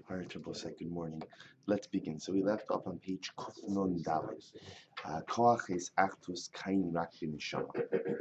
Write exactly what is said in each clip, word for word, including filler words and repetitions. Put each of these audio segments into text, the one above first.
All right, Rabosai, good morning. Let's begin. So we left off on page Kufnon Dalet. Uh, Koach is Achtus Kain Rak B'Neshama.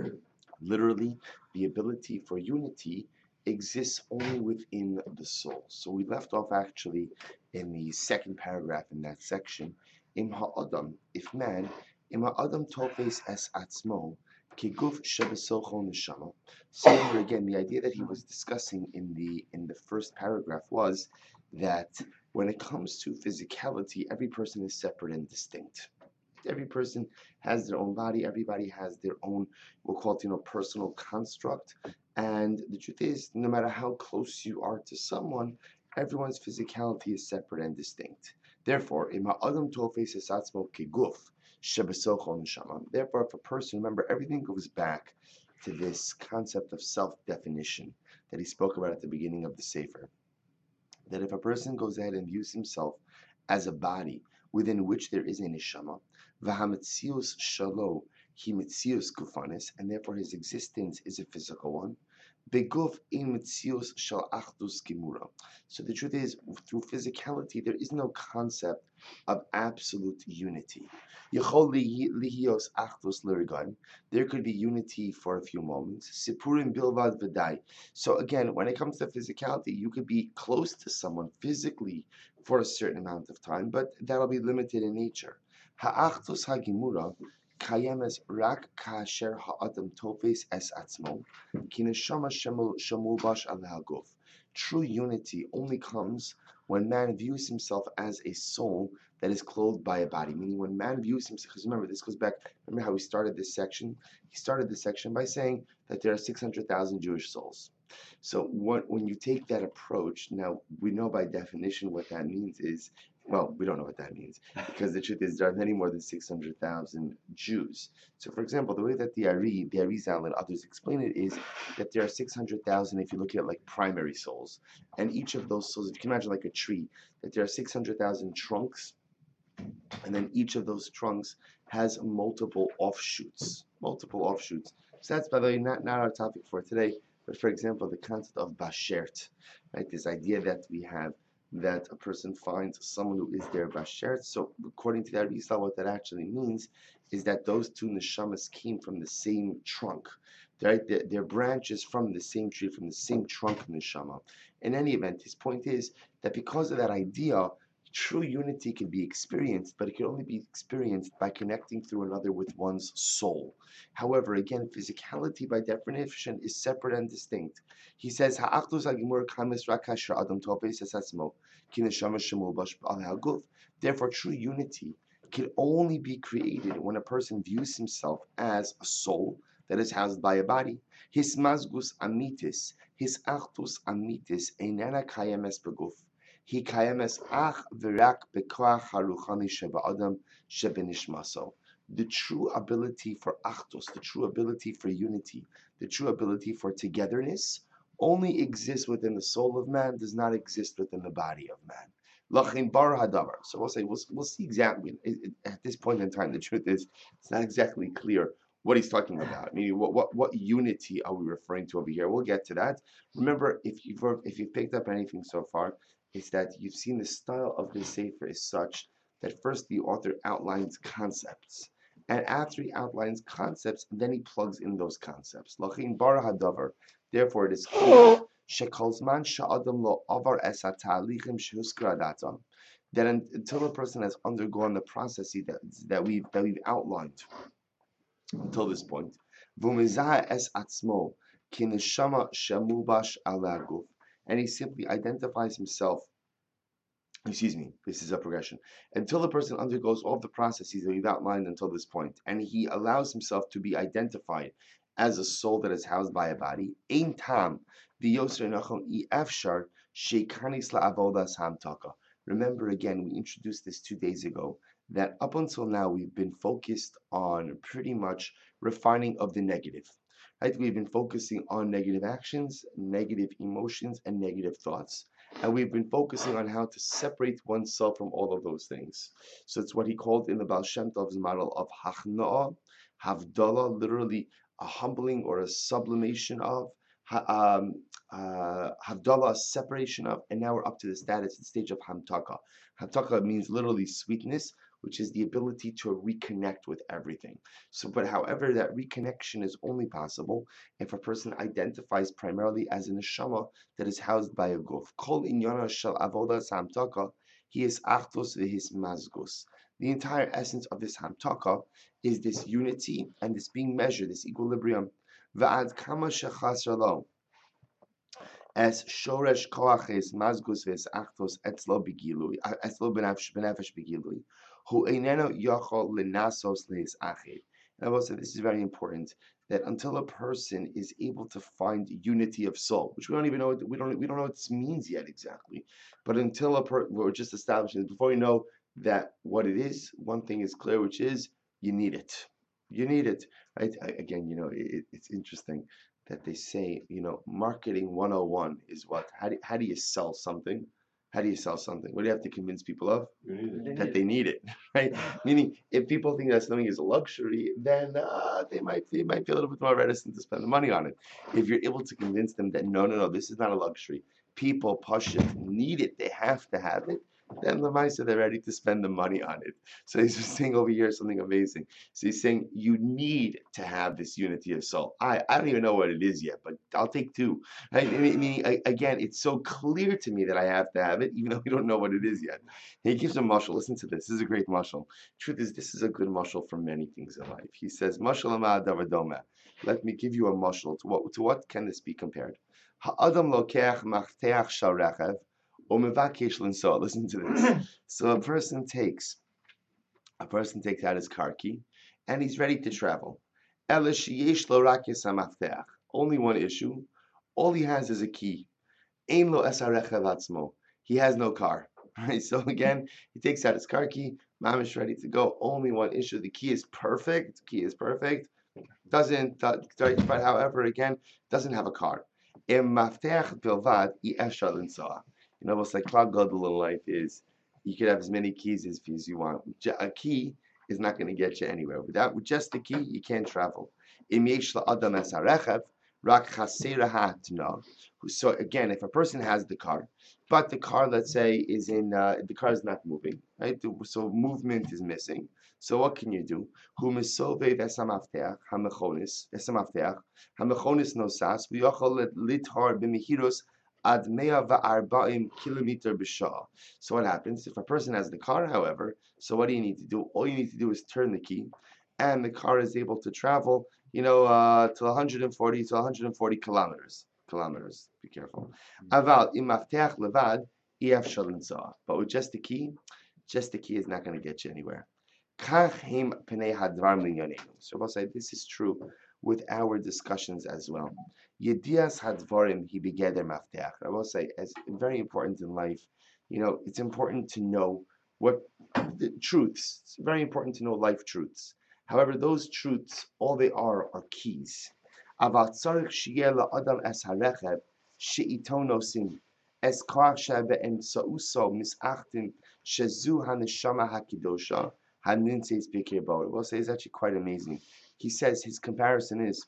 Literally, the ability for unity exists only within the soul. So we left off actually in the second paragraph in that section. Im ha'adam, if man, im ha'adam tofes es atzmo, keguf shebesocho neshama. So remember again, the idea that he was discussing in the in the first paragraph was that when it comes to physicality, every person is separate and distinct. Every person has their own body. Everybody has their own, we'll call it, you know, personal construct. And the truth is, no matter how close you are to someone, everyone's physicality is separate and distinct. Therefore, ima adam tofes esatzmo keguf shebesocho neshama. Therefore, if a person, remember, everything goes back to this concept of self-definition that he spoke about at the beginning of the Sefer. That if a person goes ahead and views himself as a body within which there is a neshama, v'hametzius shalo he metzius gufanis, and therefore his existence is a physical one. Beguf in metzius shal achdus gemura. So the truth is, through physicality, there is no concept of absolute unity. Yechol lihios achdus lirigan. There could be unity for a few moments. Sipurim bilvad v'dai. So again, when it comes to physicality, you could be close to someone physically for a certain amount of time, but that'll be limited in nature. Ha'achdus ha'gemura kayemes rak kasher ha'adam tofes es atzmo ki neshama shamul bash al ha'guf. True unity only comes when man views himself as a soul that is clothed by a body. Meaning, when man views himself, because remember, this goes back. Remember how we started this section? He started this section by saying that there are six hundred thousand Jewish souls. So what, when you take that approach, now we know by definition what that means is, well, we don't know what that means, because the truth is there are many more than six hundred thousand Jews. So for example, the way that the Ari, the Arizal and others explain it is that there are six hundred thousand, if you look at like primary souls, and each of those souls, if you can imagine like a tree, that there are six hundred thousand trunks, and then each of those trunks has multiple offshoots, multiple offshoots. So that's, by the way, not, not our topic for today, but for example, the concept of bashert, right? This idea that we have that a person finds someone who is their bashert. So according to that Rizal, what that actually means is that those two neshamas came from the same trunk, right? Their, their branches from the same tree, from the same trunk neshama. In any event, his point is that because of that idea, true unity can be experienced, but it can only be experienced by connecting through another with one's soul. However, again, physicality by definition is separate and distinct. He says, therefore, true unity can only be created when a person views himself as a soul that is housed by a body. His mazgus amitis, his achtus amitis, einana kayemes beguf. He kayemes ach v'rak bekoach haruchani sheba'adam shebenishmaso. The true ability for achtos, the true ability for unity, the true ability for togetherness, only exists within the soul of man, does not exist within the body of man. Lachin bar hadavar. So we'll say we'll, we'll see exactly it, it, at this point in time. The truth is, it's not exactly clear what he's talking about. Meaning, what what what unity are we referring to over here? We'll get to that. Remember, if you've if you've picked up anything so far, is that you've seen the style of the Sefer is such that first the author outlines concepts, and after he outlines concepts, then he plugs in those concepts. Lachin bar hadavar. Therefore, it is clear shekolzman sha'adam lo avar es hatalichim shehuskra datam, that until a person has undergone the processes that that we've that we've outlined until this point, v'umizah es atzmo ki neshama shemubash ala guf, and he simply identifies himself, excuse me, this is a progression, until the person undergoes all of the processes that we've outlined until this point, and he allows himself to be identified as a soul that is housed by a body. Ein tam v'yoser nachon I efshar sheikanis la'avodas hamtaka. Remember again, we introduced this two days ago, that up until now we've been focused on pretty much refining of the negative. Right? We've been focusing on negative actions, negative emotions, and negative thoughts. And we've been focusing on how to separate oneself from all of those things. So it's what he called in the Baal Shem Tov's model of hachna'ah, havdalah, literally a humbling or a sublimation of, um, uh, Havdalah, separation of, and now we're up to the status, the stage of Hamtaka. Hamtaka means literally sweetness, which is the ability to reconnect with everything. So, but however, that reconnection is only possible if a person identifies primarily as a neshama that is housed by a guf. Kol inyana shel avodas hamtaka, he is achtos v'his mazgus. The entire essence of this hamtaka is this unity and this being measured, this equilibrium. Va'ad kama shechasar lo, as shoresh koaches mazgus ves achtos etzlo begilui, etzlo benefesh begilui, who eineno yochol lenasos leis achid. And I will say this is very important, that until a person is able to find unity of soul, which we don't even know, we don't we don't know what this means yet exactly, but until a per, we're just establishing before we know that what it is, one thing is clear, which is you need it. You need it, right? Again, you know, it, it's interesting that they say, you know, marketing one oh one is what? How do, how do you sell something? How do you sell something? What do you have to convince people of? That they need it, right? Meaning, if people think that something is a luxury, then uh, they might they might be a little bit more reticent to spend the money on it. If you're able to convince them that no, no, no, this is not a luxury. People, pashut, need it. They have to have it. Then the Lamaisa, they're ready to spend the money on it. So he's just saying over here something amazing. So he's saying you need to have this unity of soul. I, I don't even know what it is yet, but I'll take two. I mean, again, it's so clear to me that I have to have it, even though we don't know what it is yet. He gives a mashal. Listen to this. This is a great mashal. Truth is, this is a good mashal for many things in life. He says, "Mashal ama davadoma." Let me give you a mashal. To what to what can this be compared? Ha'adam lokeach machteach shal rechev umevakesh linsoa. Listen to this. So a person takes a person takes out his car key, and he's ready to travel. Ela sheyesh lo rak yesam mafteach. Only one issue. All he has is a key. Ein lo es harechev atzmo. He has no car. Right? So again, he takes out his car key. Mamish ready to go. Only one issue. The key is perfect. The key is perfect. Doesn't, uh, but however, again, doesn't have a car. Im mafteach bilvad i eshar linsoa. You know, what's like cloud gadol in life is you could have as many keys as, as you want. A key is not going to get you anywhere. Without with just the key, you can't travel. Im yesh la'adam es harechev rak chasera ha'atna. So again, if a person has the car, but the car, let's say, is in uh, the car is not moving, right? So movement is missing. So what can you do? Hu misovei v'esamafteach hamechonis v'esamafteach hamechonis nosas v'yochol lithar b'mihirus ad mea va'arba'im kilometer b'shah. So what happens if a person has the car? However, so what do you need to do? All you need to do is turn the key, and the car is able to travel, you know, uh, to one hundred forty to one hundred forty kilometers. Kilometers. Be careful. Aval imafteach levad ef shalinsa. But with just the key, just the key is not going to get you anywhere. Kachim penei hadvar minyanenu. So we'll say this is true with our discussions as well. Yedias hadvarim he begeder mafteach. I will say, as very important in life, you know, it's important to know what the truths. It's very important to know life truths. However, those truths, all they are, are keys. אבל צריך שיהיה לאדם es harechev שאיתו נוסעים, es כוח שבאמצעותו מסעכתים שזו הנשמה הקדושה הנמצאת בקרבו. We'll say it's actually quite amazing. He says his comparison is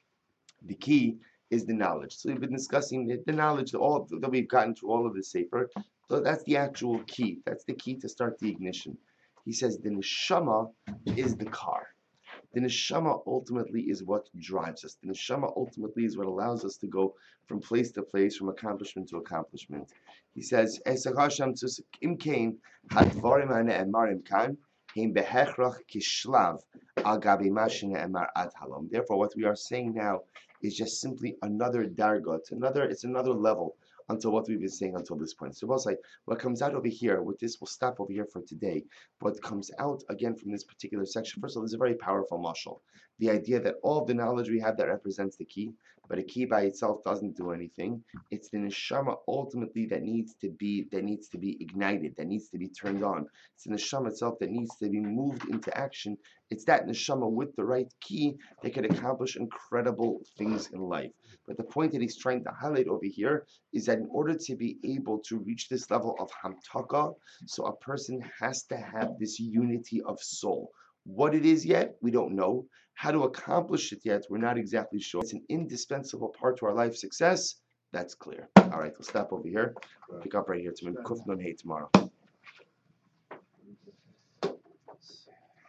the key is the knowledge. So we've been discussing the, the knowledge that all that we've gotten through all of the sefer. So that's the actual key. That's the key to start the ignition. He says the neshama is the car. The neshama ultimately is what drives us. The neshama ultimately is what allows us to go from place to place, from accomplishment to accomplishment. He says, Therefore, what we are saying now is just simply another darga. It's another, it's another level until what we've been saying until this point. So we'll say what comes out over here, with this we'll stop over here for today. What comes out again from this particular section, first of all, is a very powerful mashal. The idea that all of the knowledge we have that represents the key, but a key by itself doesn't do anything. It's the neshama ultimately that needs to be that needs to be ignited, that needs to be turned on. It's the neshama itself that needs to be moved into action. It's that neshama with the right key that can accomplish incredible things in life. But the point that he's trying to highlight over here is that in order to be able to reach this level of hamtaka, so a person has to have this unity of soul. What it is yet, we don't know. How to accomplish it yet, we're not exactly sure. It's an indispensable part to our life success, That's clear. All right, we'll stop over here. Pick up right here to Kuf Nun Hey tomorrow.